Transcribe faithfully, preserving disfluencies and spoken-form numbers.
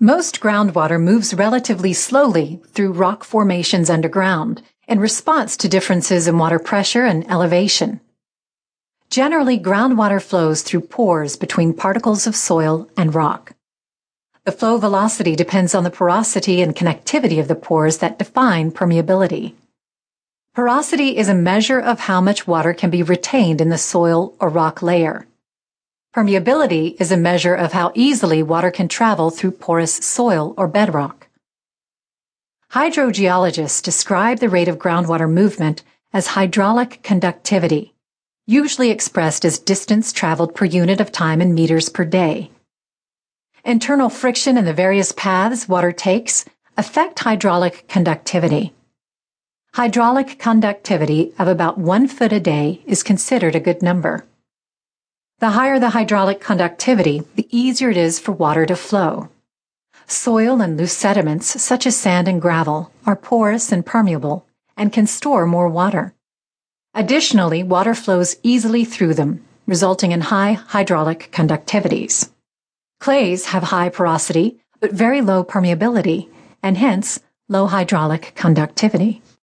Most groundwater moves relatively slowly through rock formations underground in response to differences in water pressure and elevation. Generally, groundwater flows through pores between particles of soil and rock. The flow velocity depends on the porosity and connectivity of the pores that define permeability. Porosity is a measure of how much water can be retained in the soil or rock layer. Permeability is a measure of how easily water can travel through porous soil or bedrock. Hydrogeologists describe the rate of groundwater movement as hydraulic conductivity, usually expressed as distance traveled per unit of time in meters per day. Internal friction in the various paths water takes affect hydraulic conductivity. Hydraulic conductivity of about one foot a day is considered a good number. The higher the hydraulic conductivity, the easier it is for water to flow. Soil and loose sediments, such as sand and gravel, are porous and permeable and can store more water. Additionally, water flows easily through them, resulting in high hydraulic conductivities. Clays have high porosity but very low permeability, and hence low hydraulic conductivity.